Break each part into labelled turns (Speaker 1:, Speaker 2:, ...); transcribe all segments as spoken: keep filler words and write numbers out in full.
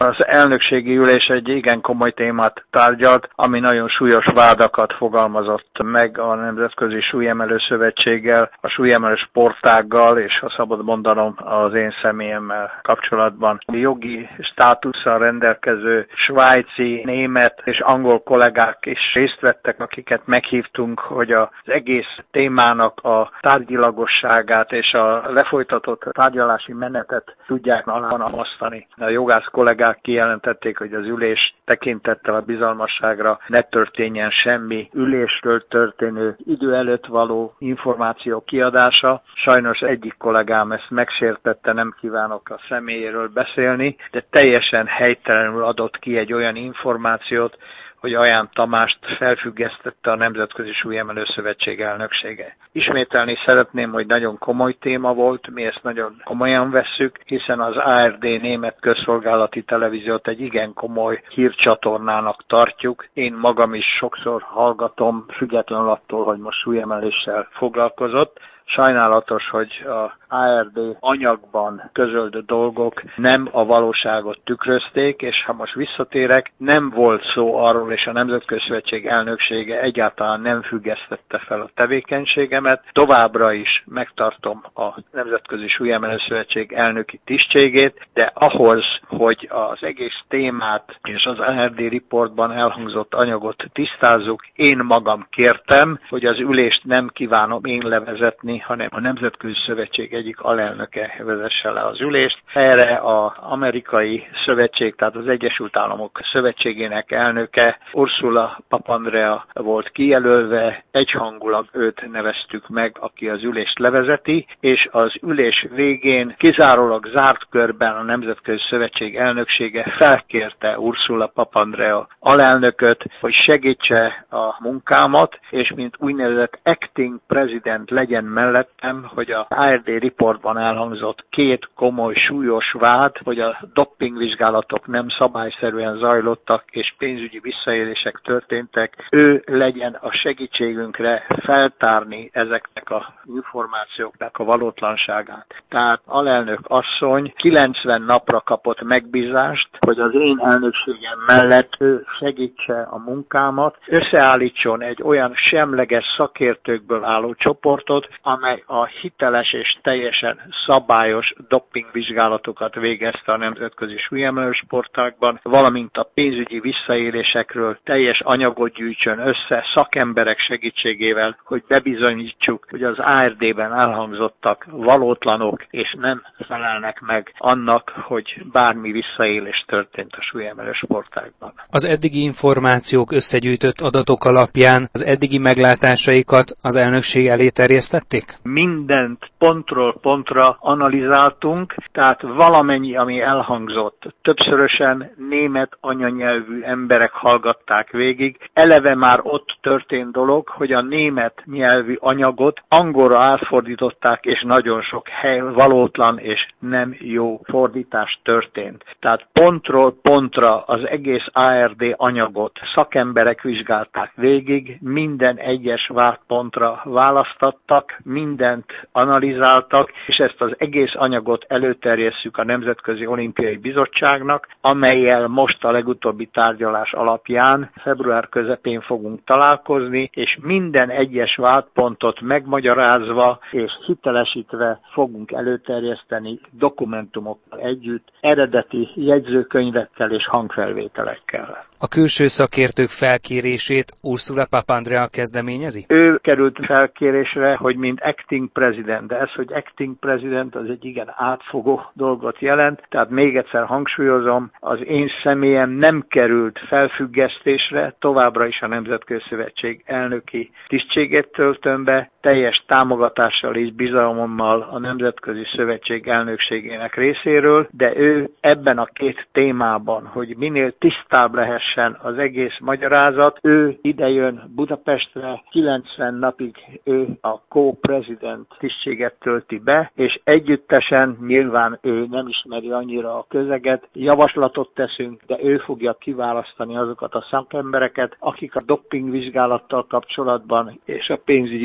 Speaker 1: Az elnökségi ülés egy igen komoly témát tárgyalt, ami nagyon súlyos vádakat fogalmazott meg a Nemzetközi Súlyemelő Szövetséggel, a súlyemelő sportággal és, ha szabad mondanom, az én személyemmel kapcsolatban. A jogi státusszal rendelkező svájci, német és angol kollégák is részt vettek, akiket meghívtunk, hogy az egész témának a tárgyilagosságát és a lefolytatott tárgyalási menetet tudják alátámasztani. A jogász kollégák kijelentették, hogy az ülés tekintettel a bizalmasságra ne történjen semmi ülésről történő idő előtt való információ kiadása. Sajnos egyik kollégám ezt megsértette, nem kívánok a személyéről beszélni, de teljesen helytelenül adott ki egy olyan információt, hogy Aján Tamást felfüggesztette a Nemzetközi Súlyemelő Szövetség elnöksége. Ismételni szeretném, hogy nagyon komoly téma volt, mi ezt nagyon komolyan vesszük, hiszen az á er dé német közszolgálati televíziót egy igen komoly hírcsatornának tartjuk. Én magam is sokszor hallgatom, függetlenül attól, hogy most súlyemeléssel foglalkozott. Sajnálatos, hogy a á er dé anyagban közölt dolgok nem a valóságot tükrözték, és ha most visszatérek, nem volt szó arról, és a Nemzetközi Szövetség elnöksége egyáltalán nem függesztette fel a tevékenységemet. Továbbra is megtartom a Nemzetközi Súlyemelő Szövetség elnöki tisztségét, de ahhoz, hogy az egész témát és az á er dé riportban elhangzott anyagot tisztázzuk, én magam kértem, hogy az ülést nem kívánom én levezetni, hanem a Nemzetközi Szövetség egyik alelnöke vezesse le az ülést. Erre az amerikai szövetség, tehát az Egyesült Államok Szövetségének elnöke Ursula Papandreou volt kijelölve, egyhangulag őt neveztük meg, aki az ülést levezeti, és az ülés végén kizárólag zárt körben a Nemzetközi Szövetség elnöksége felkérte Ursula Papandreou alelnököt, hogy segítse a munkámat, és mint úgynevezett acting president legyen mellettem, hogy a á er dé riportban elhangzott két komoly, súlyos vád, hogy a doppingvizsgálatok nem szabályszerűen zajlottak, és pénzügyi visszaélések történtek, ő legyen a segítségünkre feltárni ezeknek a információknak a valótlanságát. Tehát alelnök asszony kilencven napra kapott megbízást, hogy az én elnökségem mellett ő segítse a munkámat, összeállítson egy olyan semleges szakértőkből álló csoportot, amely a hiteles és teljesen szabályos doppingvizsgálatokat végezte a nemzetközi súlyemelő sportágban, valamint a pénzügyi visszaélésekről teljes anyagot gyűjtsön össze szakemberek segítségével, hogy bebizonyítsuk, hogy az á er dében elhangzottak valótlanok, és nem felelnek meg annak, hogy bármi visszaélés történt a súlyemelő sportágban.
Speaker 2: Az eddigi információk, összegyűjtött adatok alapján az eddigi meglátásaikat az elnökség elé terjesztették?
Speaker 1: Mindent pontról pontra analizáltunk, tehát valamennyi, ami elhangzott, többszörösen német anyanyelvű emberek hallgatták végig. Eleve már ott történt dolog, hogy a német nyelvű anyagot angolra átfordították, és nagyon sok hely valótlan és nem jó fordítás történt. Tehát pontról pontra az egész á er dé anyagot szakemberek vizsgálták végig, minden egyes vádpontra választattak, mindent analizáltak, és ezt az egész anyagot előterjesszük a Nemzetközi Olimpiai Bizottságnak, amellyel most a legutóbbi tárgyalás alapján február közepén fogunk találkozni, és minden egyes vádpontot megmagyarázva és hitelesítve fogunk előterjeszteni dokumentumokkal együtt, eredeti jegyzőkönyvekkel és hangfelvételekkel.
Speaker 2: A külső szakértők felkérését Ursula Papandreou kezdeményezi?
Speaker 1: Ő került felkérésre, hogy mint acting president, de ez, hogy acting president, az egy igen átfogó dolgot jelent, tehát még egyszer hangsúlyozom, az én személyem nem került felfüggesztésre, továbbra is a Nemzetközi Szövetség elnöki tisztségét töltöm be, teljes támogatással és bizalommal a Nemzetközi Szövetség elnökségének részéről, de ő ebben a két témában, hogy minél tisztább lehessen az egész magyarázat, ő idejön Budapestre, kilencven napig ő a co-president tisztséget tölti be, és együttesen nyilván ő nem ismeri annyira a közeget, javaslatot teszünk, de ő fogja kiválasztani azokat a szakembereket, akik a dopingvizsgálattal kapcsolatban és a pénzügyi visszaélés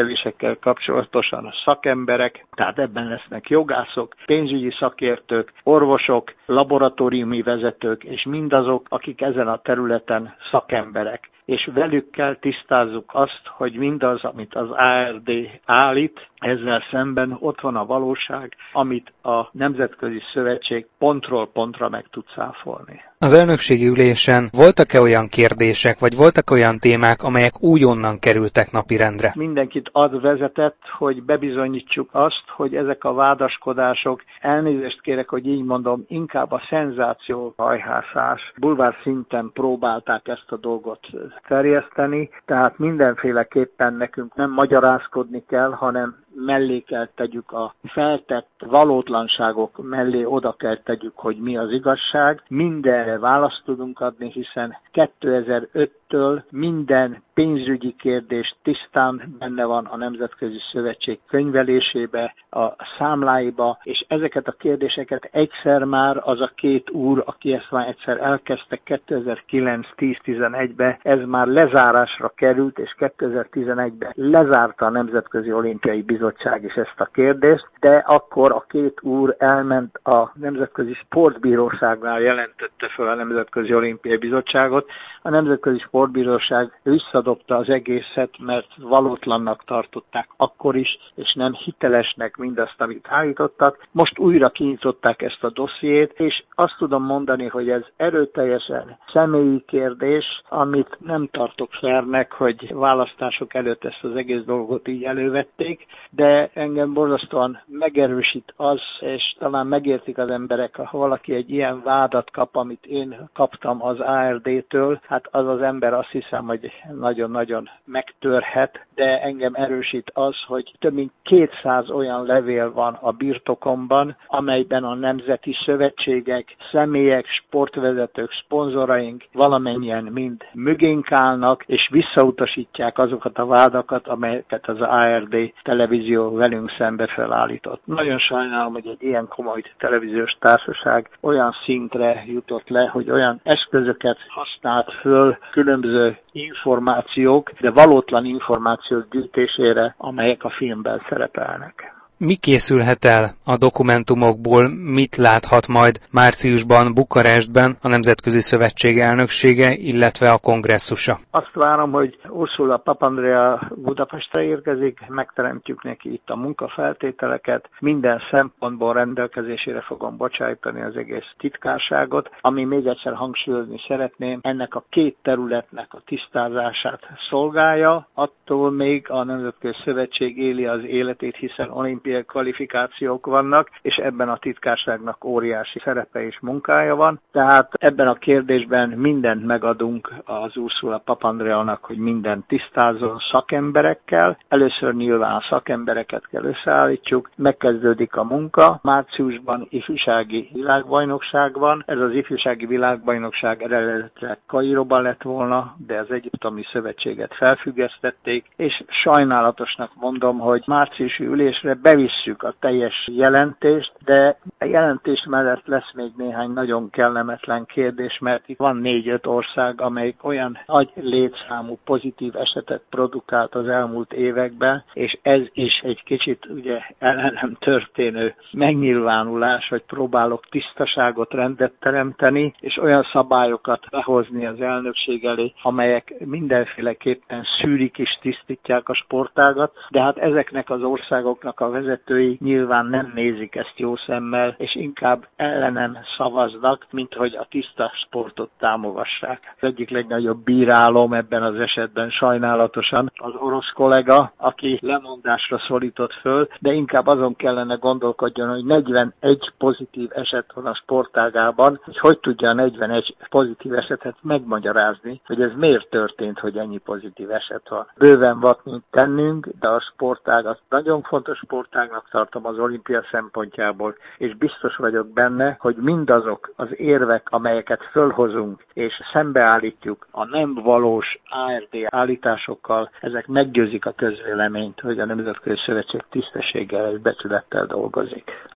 Speaker 1: intézkedésekkel kapcsolatosan a szakemberek, tehát ebben lesznek jogászok, pénzügyi szakértők, orvosok, laboratóriumi vezetők, és mindazok, akik ezen a területen szakemberek. És velük kell tisztázzuk azt, hogy mindaz, amit az á er dé állít, ezzel szemben ott van a valóság, amit a Nemzetközi Szövetség pontról pontra meg tud cáfolni.
Speaker 2: Az elnökségi ülésen voltak-e olyan kérdések, vagy voltak olyan témák, amelyek újonnan kerültek napirendre?
Speaker 1: Mindenkit az vezetett, hogy bebizonyítsuk azt, hogy ezek a vádaskodások, elnézést kérek, hogy így mondom, inkább a szenzáció hajhászás, bulvár szinten próbálták ezt a dolgot terjeszteni, tehát mindenféleképpen nekünk nem magyarázkodni kell, hanem mellé kell tegyük a feltett valótlanságok mellé, oda kell tegyük, hogy mi az igazság. Mindenre választ tudunk adni, hiszen kétezer-öttől minden pénzügyi kérdés tisztán benne van a Nemzetközi Szövetség könyvelésébe, a számláiba, és ezeket a kérdéseket egyszer már az a két úr, aki ezt már egyszer elkezdte kétezer-kilenc tíz tizenegyben, ez már lezárásra került, és kétezer-tizenegyben lezárta a Nemzetközi Olimpiai Bizottság is ezt a kérdést, de akkor a két úr elment a Nemzetközi Sportbíróságnál, jelentette fel a Nemzetközi Olimpiai Bizottságot. A Nemzetközi Sportbíróság visszadobta az egészet, mert valótlannak tartották akkor is, és nem hitelesnek mindazt, amit állítottak. Most újra kinyitották ezt a dossziét, és azt tudom mondani, hogy ez erőteljesen személyi kérdés, amit nem tartok fairnek, hogy választások előtt ezt az egész dolgot így elővették, de engem borzasztóan megerősít az, és talán megértik az emberek, ha valaki egy ilyen vádat kap, amit én kaptam az á er dé-től, hát az az ember azt hiszem, hogy nagyon-nagyon megtörhet, de engem erősít az, hogy több mint kétszáz olyan levél van a birtokomban, amelyben a nemzeti szövetségek, személyek, sportvezetők, szponzoraink valamennyien mind mögénk állnak, és visszautasítják azokat a vádakat, amelyeket az á er dé televízió velünk szembe felállított. Nagyon sajnálom, hogy egy ilyen komoly televíziós társaság olyan szintre jutott le, hogy olyan eszközöket használt föl különböző információk, de valótlan információk gyűjtésére, amelyek a filmben szerepelnek.
Speaker 2: Mi készülhet el a dokumentumokból, mit láthat majd márciusban Bukarestben a Nemzetközi Szövetség elnöksége, illetve a kongresszusa?
Speaker 1: Azt várom, hogy Ursula Papandreou Budapestre érkezik, megteremtjük neki itt a munkafeltételeket, minden szempontból rendelkezésére fogom bocsájtani az egész titkárságot, ami még egyszer hangsúlyozni szeretném, ennek a két területnek a tisztázását szolgálja, attól még a Nemzetközi Szövetség éli az életét, hiszen olimpiai kvalifikációk vannak, és ebben a titkárságnak óriási szerepe és munkája van. Tehát ebben a kérdésben mindent megadunk az Ursula Papandreounak, hogy mindent tisztázzon szakemberekkel. Először nyilván a szakembereket kell összeállítsuk, megkezdődik a munka. Márciusban ifjúsági világbajnokság van. Ez az ifjúsági világbajnokság eredetileg Kairóban lett volna, de az Egyiptomi Szövetséget felfüggesztették, és sajnálatosnak mondom, hogy márciusi ülésre be visszük a teljes jelentést, de a jelentés mellett lesz még néhány nagyon kellemetlen kérdés, mert itt van négy-öt ország, amelyik olyan nagy létszámú pozitív esetet produkált az elmúlt években, és ez is egy kicsit ugye ellenem történő megnyilvánulás, hogy próbálok tisztaságot, rendet teremteni, és olyan szabályokat behozni az elnökség elé, amelyek mindenféleképpen szűrik és tisztítják a sportágat, de hát ezeknek az országoknak a vezetői nyilván nem nézik ezt jó szemmel, és inkább ellenem szavaznak, mint hogy a tiszta sportot támogassák. Az egyik legnagyobb bírálom ebben az esetben sajnálatosan az orosz kollega, aki lemondásra szólított föl, de inkább azon kellene gondolkodjon, hogy negyvenegy pozitív eset van a sportágában, hogy hogy tudja a negyvenegy pozitív esetet megmagyarázni, hogy ez miért történt, hogy ennyi pozitív eset van. Bőven van mint tennünk, de a sportág az nagyon fontos sportágnak tartom az olimpia szempontjából, és biztos vagyok benne, hogy mindazok az érvek, amelyeket fölhozunk, és szembeállítjuk a nem valós á er dé állításokkal, ezek meggyőzik a közvéleményt, hogy a Nemzetközi Szövetség tisztességgel és becsülettel dolgozik.